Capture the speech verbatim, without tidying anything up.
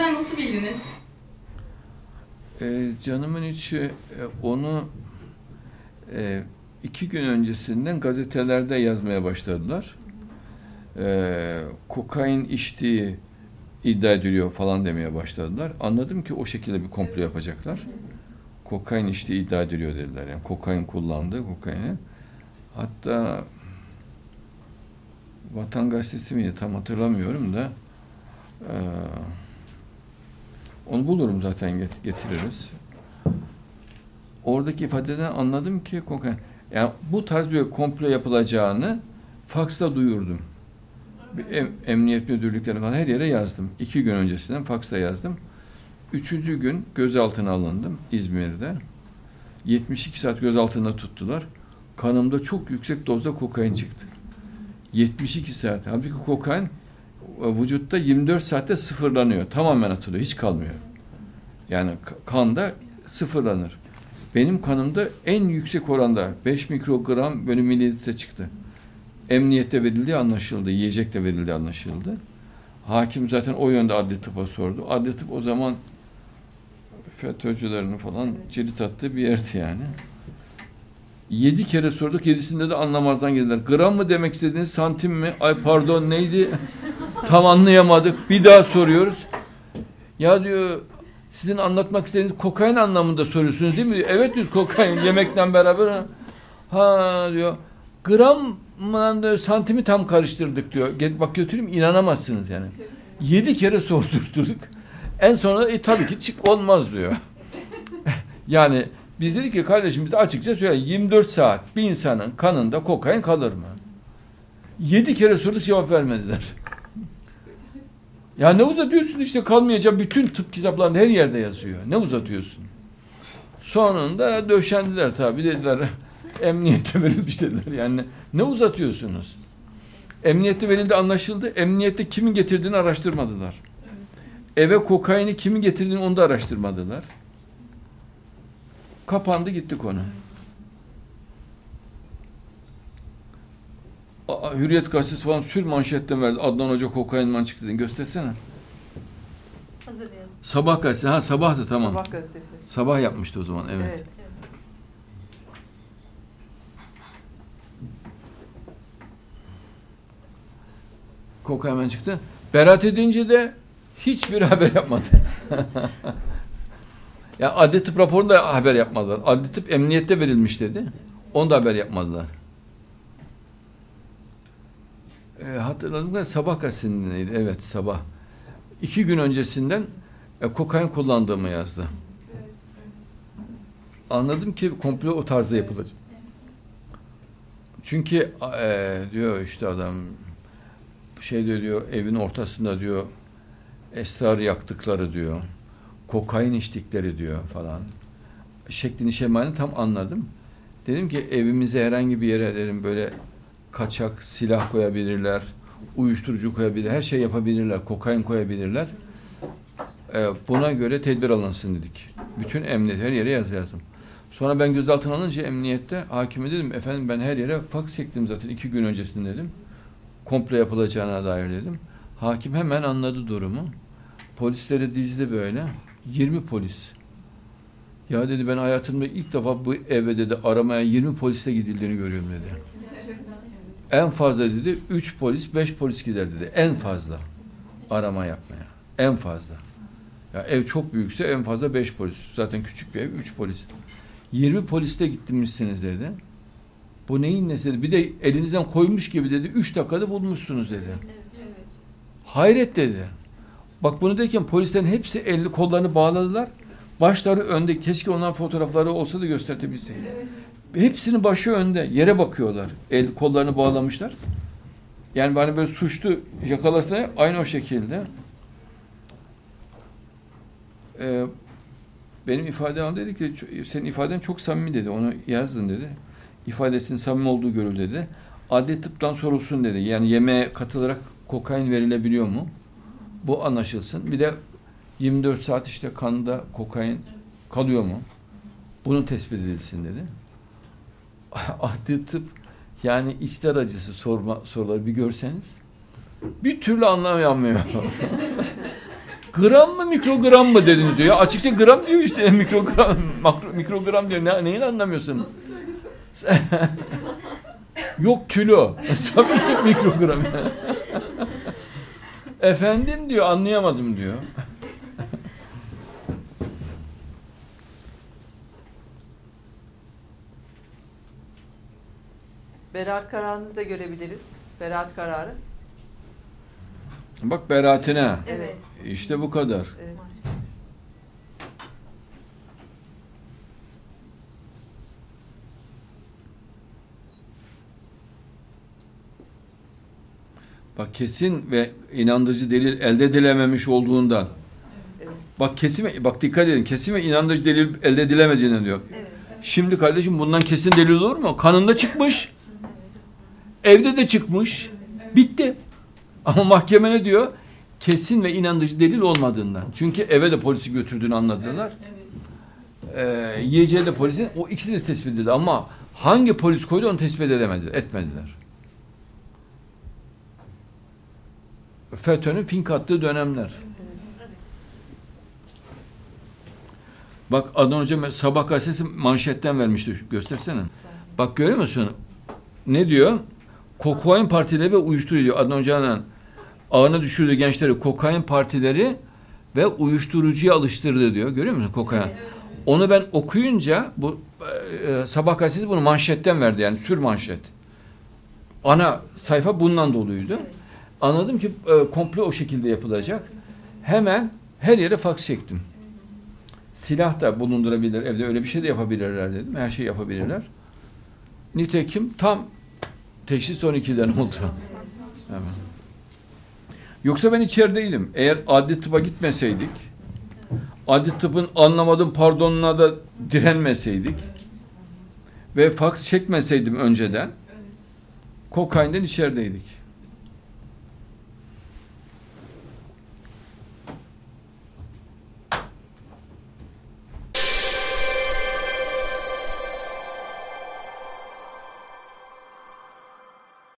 Gerçekten nasıl bildiniz? E, canımın içi e, onu e, iki gün öncesinden gazetelerde yazmaya başladılar. E, kokain içtiği iddia ediliyor falan demeye başladılar. Anladım ki o şekilde bir komplo yapacaklar. Kokain içtiği iddia ediliyor dediler. Yani kokain kullandı, kokaini. Hatta Vatan Gazetesi miydi tam hatırlamıyorum da e, onu bulurum zaten get- getiririz. Oradaki ifadeden anladım ki kokain, yani bu tarz bir komplo yapılacağını faksla duyurdum. Em, emniyet müdürlükleri falan her yere yazdım. İki gün öncesinden faksla yazdım. Üçüncü gün gözaltına alındım İzmir'de. yetmiş iki saat gözaltında tuttular. Kanımda çok yüksek dozda kokain çıktı. yetmiş iki saat. Halbuki kokain vücutta yirmi dört saatte sıfırlanıyor. Tamamen atılıyor. Hiç kalmıyor. Yani kanda sıfırlanır. Benim kanımda en yüksek oranda beş mikrogram bölü mililitre çıktı. Emniyette verildiği anlaşıldı. Yiyecek de verildiği anlaşıldı. Hakim zaten o yönde adli tıpa sordu. Adli tıp o zaman FETÖ'cülerin falan cirit attığı bir yerdi yani. Yedi kere sorduk, yedisinde de anlamazdan geldiler. Gram mı demek istediğiniz, santim mi? Ay pardon neydi? Tam anlayamadık. Bir daha soruyoruz. Ya diyor, sizin anlatmak istediğiniz kokain anlamında soruyorsunuz değil mi? Evet diyor, kokain yemekten beraber. Ha, ha diyor. Gram mı diyor, santimi tam karıştırdık diyor. Bak götüreyim, inanamazsınız yani. Yedi kere sordurduk. En sonunda e, tabii ki çık olmaz diyor. Yani biz dedik ki kardeşim, biz açıkça söyle, yirmi dört saat bir insanın kanında kokain kalır mı? Yedi kere sorduk, cevap vermediler. Ya ne uzatıyorsun işte, kalmayacak, bütün tıp kitaplarında her yerde yazıyor. Ne uzatıyorsun? Sonunda döşendiler tabii, dediler emniyette verilmiş dediler. Yani ne uzatıyorsunuz? Emniyette verildi anlaşıldı. Emniyette kimin getirdiğini araştırmadılar. Eve kokaini kimin getirdiğini onu da araştırmadılar. Kapandı gitti konu. Aa, Hürriyet gazetesi falan sür manşetten verdi. Adnan Hoca kokainman çıktı dedi. Göstersene. Hazırlayalım. Sabah gazetesi. Ha sabahtı tamam. Sabah gazetesi. Sabah yapmıştı o zaman evet. Evet. Kokainman çıktı. Beraat edince de hiçbir haber yapmadı. Ya adli tıp raporunu da haber yapmadılar. Adli tıp emniyette verilmiş dedi. Onu da haber yapmadılar. E, hatırladım ki Sabah gazetesindeydi. Evet sabah. İki gün öncesinden e, kokain kullandığımı yazdı. Anladım ki komplo o tarzda yapılacak. Çünkü e, diyor işte adam şey diyor, diyor evin ortasında diyor esrar yaktıkları diyor. Kokain içtikleri diyor falan. Şeklini şemalini tam anladım. Dedim ki evimize herhangi bir yere dedim böyle kaçak silah koyabilirler, uyuşturucu koyabilirler, her şey yapabilirler, kokain koyabilirler. Ee, buna göre tedbir alınsın dedik. Bütün emniyet her yere yaz yazdım. Sonra ben gözaltına alınca emniyette hakime dedim efendim ben her yere faks çektim zaten iki gün öncesinde dedim. Komplo yapılacağına dair dedim. Hakim hemen anladı durumu. Polisleri dizdi böyle. yirmi polis. Ya dedi ben hayatımda ilk defa bu eve dedi aramaya yirmi polisle gidildiğini görüyorum dedi. En fazla dedi üç polis, beş polis gider dedi. En fazla arama yapmaya. En fazla. Ya ev çok büyükse en fazla beş polis. Zaten küçük bir ev, üç polis. yirmi polisle gitmişsiniz dedi. Bu neyin nesi dedi. Bir de elinizden koymuş gibi dedi. üç dakikada bulmuşsunuz dedi. Hayret dedi. Bak bunu derken polislerin hepsi elini kollarını bağladılar. Başları önde. Keşke onların fotoğrafları olsa da göstertebilseydim. Evet. Hepsinin başı önde. Yere bakıyorlar. El kollarını bağlamışlar. Yani bana böyle suçlu yakalasına aynı o şekilde. Ee, benim ifadem dedi ki senin ifaden çok samimi dedi. Onu yazdın dedi. İfadesinin samimi olduğu görüldü dedi. Adli tıptan sorulsun dedi. Yani yemeğe katılarak kokain verilebiliyor mu? Bu anlaşılsın. Bir de yirmi dört saat işte kanda kokain kalıyor mu? Bunun tespit edilsin dedi. Adli tıp yani içler acısı sorma, soruları bir görseniz bir türlü anlayamıyor. gram mı mikrogram mı dediniz diyor. Ya açıkça gram diyor işte mikrogram makro, mikrogram diyor. Ne, neyin anlamıyorsun? Nasıl söylesem? Yok kilo. Tabii ki mikrogram. Efendim diyor anlayamadım diyor. Beraat kararınızı da görebiliriz. Beraat kararı. Bak beraatine. Evet. İşte bu kadar. Evet. Bak kesin ve inandırıcı delil elde edilememiş olduğundan. Evet. Bak kesin bak dikkat edin. Kesin ve inandırıcı delil elde edilemediğini diyor. Evet. Şimdi kardeşim bundan kesin delil olur mu? Kanında çıkmış. Evde de çıkmış. Bitti. Ama mahkeme ne diyor? Kesin ve inandırıcı delil olmadığından. Çünkü eve de polisi götürdüğünü anladılar. Ee, yiyeceği de polisin o ikisi de tespit edildi ama hangi polis koydu onu tespit edemediler, etmediler. FETÖ'nün fink attığı dönemler. Bak Adnan Hoca Sabah gazetesi manşetten vermişti. Göstersene. Bak görüyor musun? Ne diyor? Kokain partileri ve uyuşturucu diyor. Adnan Hoca'nın ağına düşürdüğü gençleri kokain partileri ve uyuşturucuya alıştırdı diyor. Görüyor musun kokain? Evet. Onu ben okuyunca bu e, Sabah gazetesi bunu manşetten verdi yani sür manşet. Ana sayfa bundan doluydu. Evet. Anladım ki e, komple o şekilde yapılacak. Hemen her yere faks çektim. Silah da bulundurabilir, evde öyle bir şey de yapabilirler dedim. Her şeyi yapabilirler. Nitekim tam teşhis on ikiden oldu. Hemen. Yoksa ben içerideydim. Eğer adli tıpa gitmeseydik, adli tıpın anlamadım pardonuna da direnmeseydik ve faks çekmeseydim önceden, kokainden içerideydik.